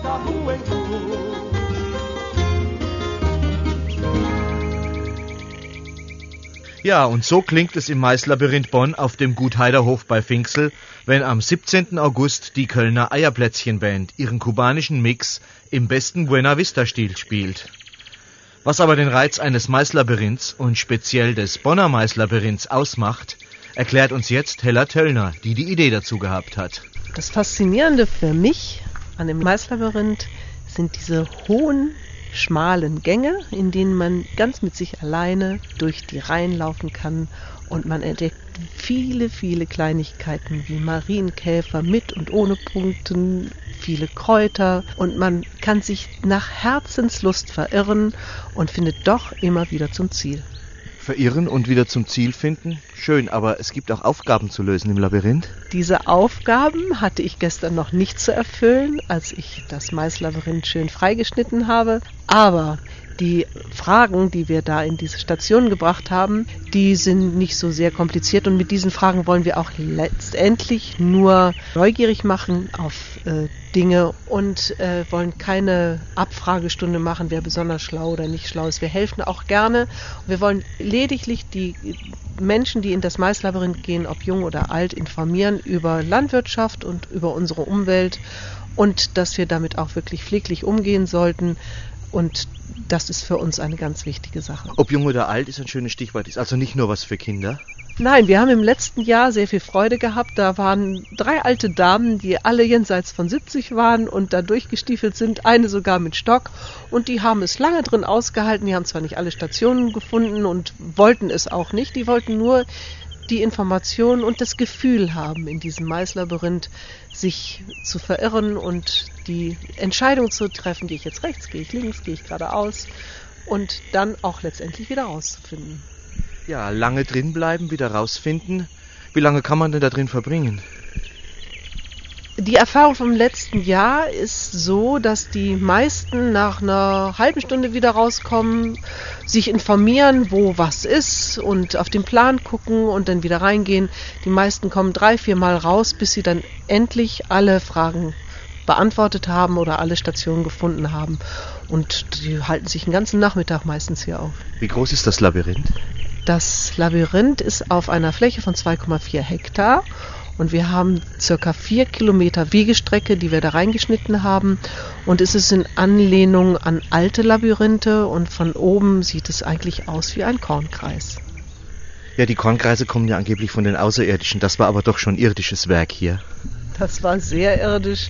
loca juventud. Ja, und so klingt es im Maislabyrinth Bonn auf dem Gut Heiderhof bei Pfinxel, wenn am 17. August die Kölner Eierplätzchen-Band ihren kubanischen Mix im besten Buena Vista-Stil spielt. Was aber den Reiz eines Maislabyrinths und speziell des Bonner Maislabyrinths ausmacht, erklärt uns jetzt Hella Töllner, die die Idee dazu gehabt hat. Das Faszinierende für mich an dem Maislabyrinth sind diese hohen, schmalen Gänge, in denen man ganz mit sich alleine durch die Reihen laufen kann und man entdeckt viele, viele Kleinigkeiten wie Marienkäfer mit und ohne Punkten, viele Kräuter und man kann sich nach Herzenslust verirren und findet doch immer wieder zum Ziel. Verirren und wieder zum Ziel finden? Schön, aber es gibt auch Aufgaben zu lösen im Labyrinth. Diese Aufgaben hatte ich gestern noch nicht zu erfüllen, als ich das Maislabyrinth schön freigeschnitten habe. Aber die Fragen, die wir da in diese Station gebracht haben, die sind nicht so sehr kompliziert. Und mit diesen Fragen wollen wir auch letztendlich nur neugierig machen auf Dinge und wollen keine Abfragestunde machen, wer besonders schlau oder nicht schlau ist. Wir helfen auch gerne. Wir wollen lediglich die Menschen, die in das Maislabyrinth gehen, ob jung oder alt, informieren über Landwirtschaft und über unsere Umwelt und dass wir damit auch wirklich pfleglich umgehen sollten. Und das ist für uns eine ganz wichtige Sache. Ob jung oder alt ist ein schönes Stichwort, ist also nicht nur was für Kinder. Nein, wir haben im letzten Jahr sehr viel Freude gehabt. Da waren 3 alte Damen, die alle jenseits von 70 waren und da durchgestiefelt sind, eine sogar mit Stock. Und die haben es lange drin ausgehalten. Die haben zwar nicht alle Stationen gefunden und wollten es auch nicht. Die wollten nur die Information und das Gefühl haben, in diesem Maislabyrinth sich zu verirren und die Entscheidung zu treffen, gehe ich jetzt rechts, gehe ich links, gehe ich geradeaus und dann auch letztendlich wieder rauszufinden. Ja, lange drin bleiben, wieder rausfinden. Wie lange kann man denn da drin verbringen? Die Erfahrung vom letzten Jahr ist so, dass die meisten nach einer halben Stunde wieder rauskommen, sich informieren, wo was ist und auf den Plan gucken und dann wieder reingehen. Die meisten kommen 3-4 Mal raus, bis sie dann endlich alle Fragen beantwortet haben oder alle Stationen gefunden haben. Und die halten sich den ganzen Nachmittag meistens hier auf. Wie groß ist das Labyrinth? Das Labyrinth ist auf einer Fläche von 2,4 Hektar. Und wir haben ca. 4 Kilometer Wegestrecke, die wir da reingeschnitten haben. Und es ist in Anlehnung an alte Labyrinthe und von oben sieht es eigentlich aus wie ein Kornkreis. Ja, die Kornkreise kommen ja angeblich von den Außerirdischen. Das war aber doch schon irdisches Werk hier. Das war sehr irdisch.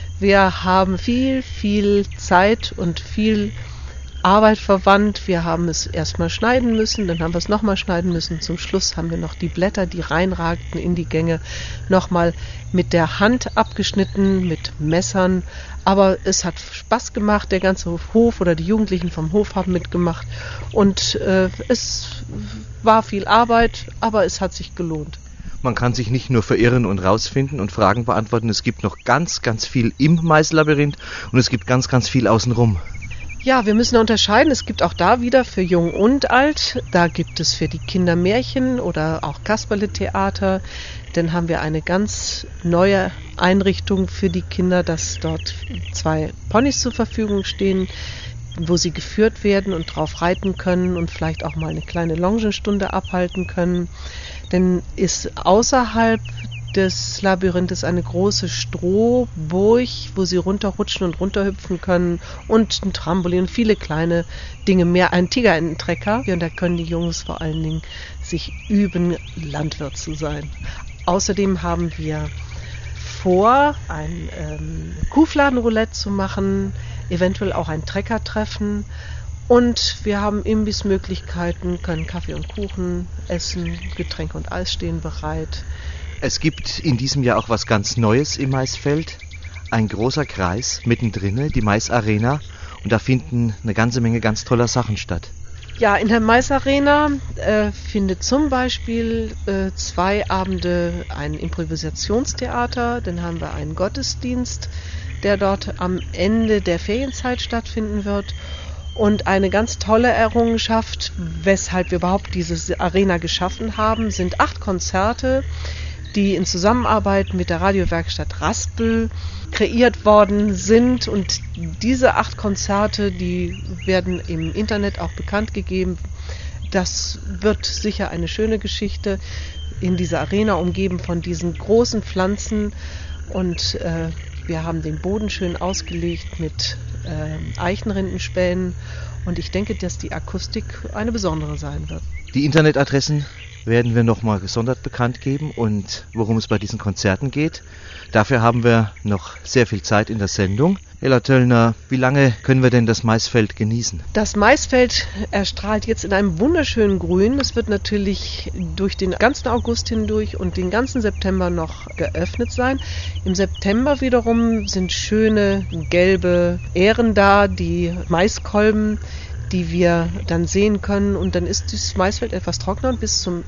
Wir haben viel Zeit und viel Arbeit verwandt. Wir haben es erstmal schneiden müssen, dann haben wir es nochmal schneiden müssen. Zum Schluss haben wir noch die Blätter, die reinragten in die Gänge, nochmal mit der Hand abgeschnitten, mit Messern. Aber es hat Spaß gemacht, der ganze Hof oder die Jugendlichen vom Hof haben mitgemacht. Und es war viel Arbeit, aber es hat sich gelohnt. Man kann sich nicht nur verirren und rausfinden und Fragen beantworten. Es gibt noch ganz viel im Maislabyrinth und es gibt ganz viel außenrum. Ja, wir müssen unterscheiden. Es gibt auch da wieder für Jung und Alt. Da gibt es für die Kinder Märchen oder auch Kasperle-Theater. Dann haben wir eine ganz neue Einrichtung für die Kinder, dass dort 2 Ponys zur Verfügung stehen, wo sie geführt werden und drauf reiten können und vielleicht auch mal eine kleine Longenstunde abhalten können. Dann ist außerhalb des Labyrinthes eine große Strohburg, wo sie runterrutschen und runterhüpfen können und ein Trampolin und viele kleine Dinge mehr, ein Tigerentrecker. Und da können die Jungs vor allen Dingen sich üben, Landwirt zu sein. Außerdem haben wir vor, ein Kuhfladenroulette zu machen, eventuell auch ein Treckertreffen. Und wir haben Imbissmöglichkeiten, können Kaffee und Kuchen essen, Getränke und Eis stehen bereit. Es gibt in diesem Jahr auch was ganz Neues im Maisfeld. Ein großer Kreis mittendrin, die Maisarena. Und da finden eine ganze Menge ganz toller Sachen statt. Ja, in der Maisarena findet zum Beispiel 2 Abende ein Improvisationstheater. Dann haben wir einen Gottesdienst, der dort am Ende der Ferienzeit stattfinden wird. Und eine ganz tolle Errungenschaft, weshalb wir überhaupt diese Arena geschaffen haben, sind 8 Konzerte, die in Zusammenarbeit mit der Radiowerkstatt Raspel kreiert worden sind. Und diese 8 Konzerte, die werden im Internet auch bekannt gegeben. Das wird sicher eine schöne Geschichte in dieser Arena, umgeben von diesen großen Pflanzen. Und wir haben den Boden schön ausgelegt mit Eichenrindenspänen. Und ich denke, dass die Akustik eine besondere sein wird. Die Internetadressen werden wir nochmal gesondert bekannt geben und worum es bei diesen Konzerten geht. Dafür haben wir noch sehr viel Zeit in der Sendung. Hella Töllner, wie lange können wir denn das Maisfeld genießen? Das Maisfeld erstrahlt jetzt in einem wunderschönen Grün. Es wird natürlich durch den ganzen August hindurch und den ganzen September noch geöffnet sein. Im September wiederum sind schöne gelbe Ähren da, die Maiskolben, die wir dann sehen können. Und dann ist das Maisfeld etwas trockener und bis zum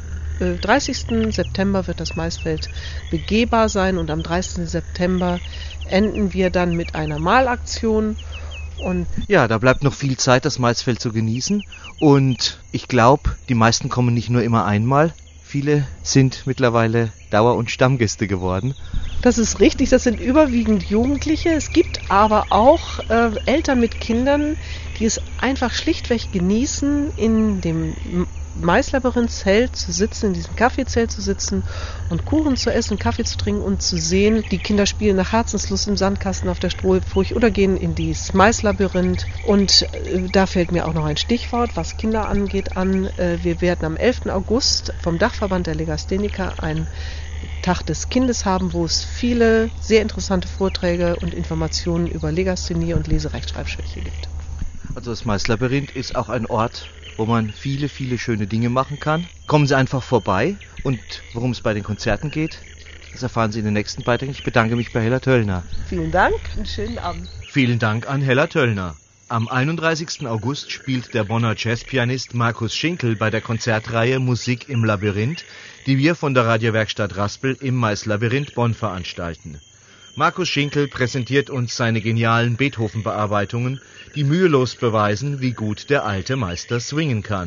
30. September wird das Maisfeld begehbar sein und am 30. September enden wir dann mit einer Malaktion. Und ja, da bleibt noch viel Zeit, das Maisfeld zu genießen. Und ich glaube, die meisten kommen nicht nur immer einmal. Viele sind mittlerweile Dauer- und Stammgäste geworden. Das ist richtig, das sind überwiegend Jugendliche. Es gibt aber auch Eltern mit Kindern, die es einfach schlichtweg genießen, in dem Maislabyrinth-Zelt zu sitzen, in diesem Kaffeezelt zu sitzen und Kuchen zu essen, Kaffee zu trinken und zu sehen. Die Kinder spielen nach Herzenslust im Sandkasten auf der Strohfurcht oder gehen in dieses Maislabyrinth. Und da fällt mir auch noch ein Stichwort, was Kinder angeht, an. Wir werden am 11. August vom Dachverband der Legastheniker einen Tag des Kindes haben, wo es viele sehr interessante Vorträge und Informationen über Legasthenie und Leserechtschreibschwäche gibt. Also das Maislabyrinth ist auch ein Ort, wo man viele, viele schöne Dinge machen kann. Kommen Sie einfach vorbei und worum es bei den Konzerten geht, das erfahren Sie in den nächsten Beiträgen. Ich bedanke mich bei Hella Töllner. Vielen Dank, einen schönen Abend. Vielen Dank an Hella Töllner. Am 31. August spielt der Bonner Jazzpianist Markus Schinkel bei der Konzertreihe Musik im Labyrinth, die wir von der Radiowerkstatt Raspel im Maislabyrinth Bonn veranstalten. Markus Schinkel präsentiert uns seine genialen Beethoven-Bearbeitungen, die mühelos beweisen, wie gut der alte Meister swingen kann.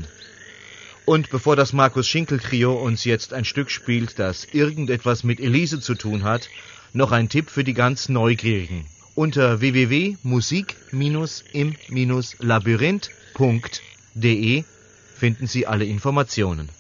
Und bevor das Markus Schinkel Trio uns jetzt ein Stück spielt, das irgendetwas mit Elise zu tun hat, noch ein Tipp für die ganz Neugierigen. Unter www.musik-im-labyrinth.de finden Sie alle Informationen.